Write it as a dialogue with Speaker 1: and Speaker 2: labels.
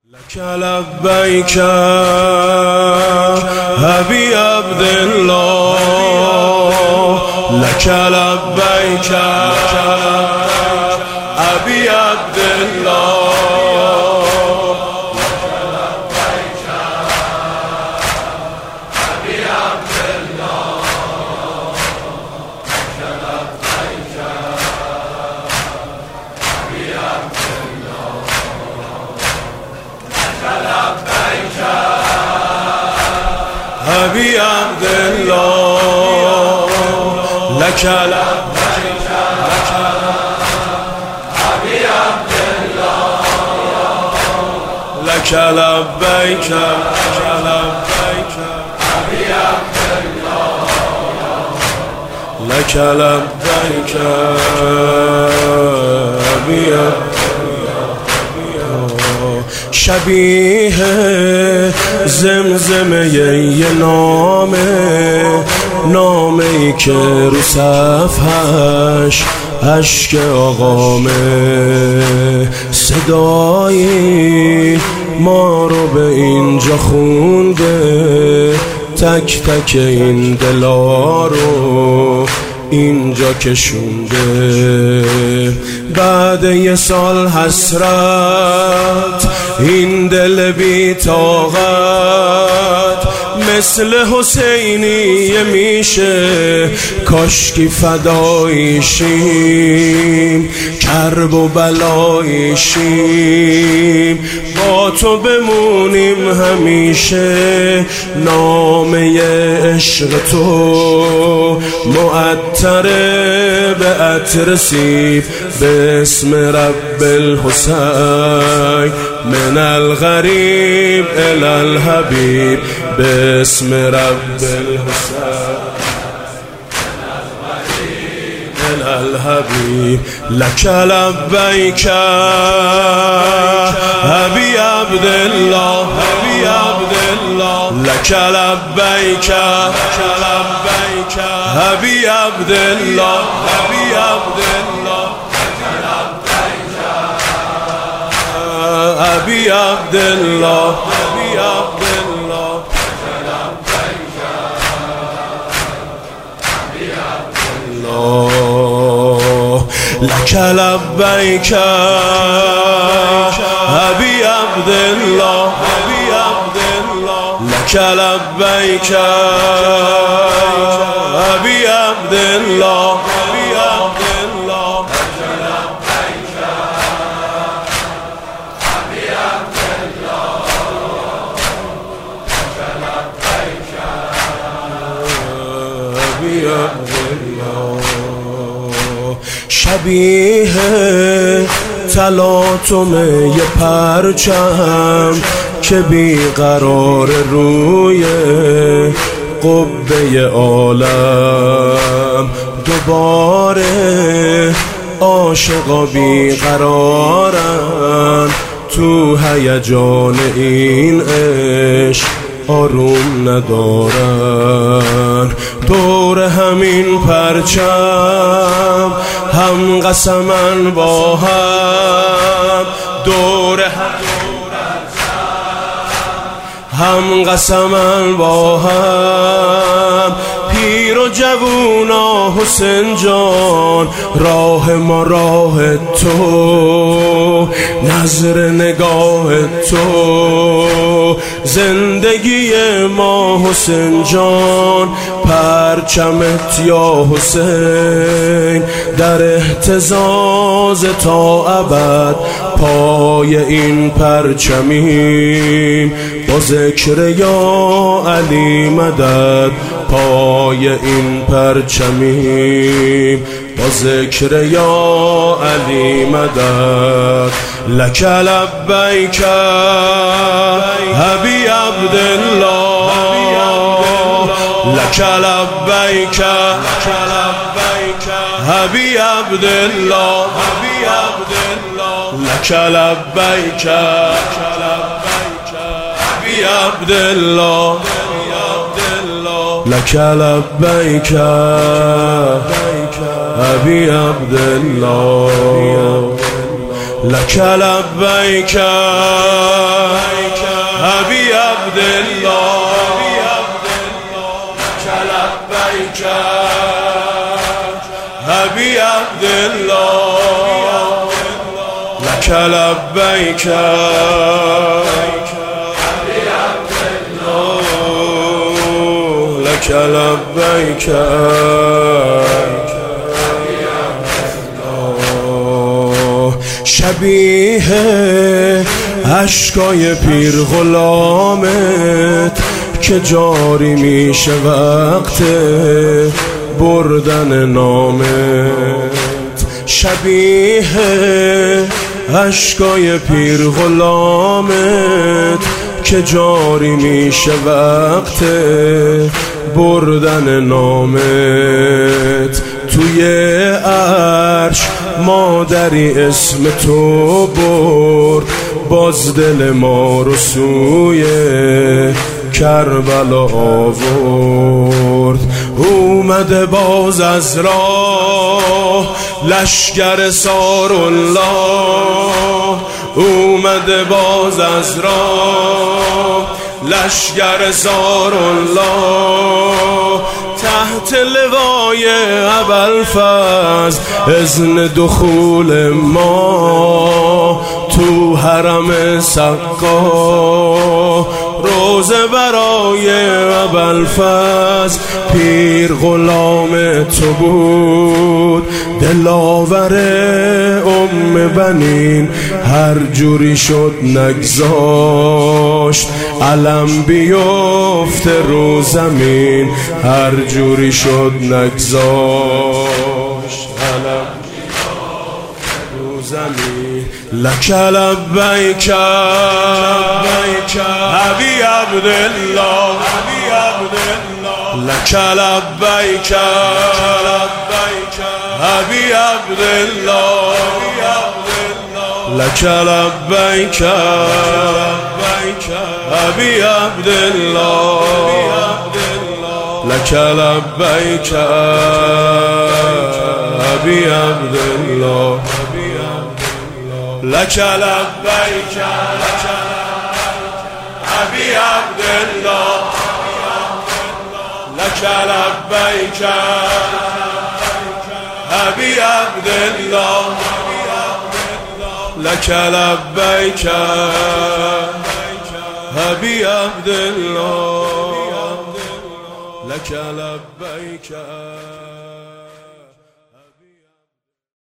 Speaker 1: لك لبيك أبي عبد الله، لك لبيك أبي عبد الله، لك لبيك أبي عبد الله، لك لبيك أبي عبد الله، لك لبيك أبي عبد الله، لك لبيك أبي عبد الله. شبیه زمزمه یه نامه ای که رو صفحش اشک آقامه، صدایی ما رو به اینجا خونده، تک تک این دلا رو اینجا کشونده. بعد یه سال حسرت این دل بی طاقت مثل حسینیه میشه، کاشکی فدایشیم کرب و بلایشیم، با تو بمونیم همیشه. نامه عشق تو معطره به عطر سیب، به اسم رب الحسین من الغریب الی الحبیب، به اسم رب الحسین من الحبیب. لك لبیک أبي عبد الله، أبي عبد الله، لك لبیک أبي عبد الله، أبي عبد الله، أبي عبد الله، أبي عبد الله، لك لبيك أبي عبد الله، أبي عبد الله، لك لبيك أبي عبد الله، أبي عبد الله، أبي عبد الله. شبیه تلاطم یه پرچم که بیقرار روی قبه عالم، دوباره عاشقا بیقرارن تو هیجان این عشق، آروم ندارن. دور همین پرچم هم قسمن با هم، دور هم قسمن با هم، پیر و جوونا حسین جان، راه ما راه تو، نظر نگاه تو، زندگی ما حسین جان، پرچمت یا حسین در اهتزاز تا ابد، پای این پرچمیم با ذکر یا علی مدد، پای این پرچمیم با ذکر یا علی مدد. لك لبیک أبي عبد الله، لك لبیک أبي عبد الله، لك لبیک أبي عبد الله، لك لبيك أبي عبد الله، لك لبيك لبیک لک لبیک شبیه اشکای پیر غلامت که جاری میشه وقت بردن نامت، شبیه اشکای پیر غلامت که جاری میشه وقت بردن نامت. توی عرش مادری اسم تو برد، باز دل ما رو سوی کربلا آورد. اومده باز از راه لشگر سارالله، اومده باز از راه لشگر سارالله، تحت لوای ابوالفضل اذن دخول ما تو حرم سقا. روزه برای ابوالفضل پیر غلام تو بود، دلاور بنین هر جوری شد نگذاشت، علم بیفته رو زمین هر جوری شد نگذاشت، علم رو زمین. لک لبیک ابی عبدالله لک لبیک ابی عبدالله لک لبیک ابی عبدالله لک لبیک ابی عبدالله لک لبیک ابی عبدالله لک لبیک ابی عبدالله لک لبیک ابی عبدالله لک لبیک.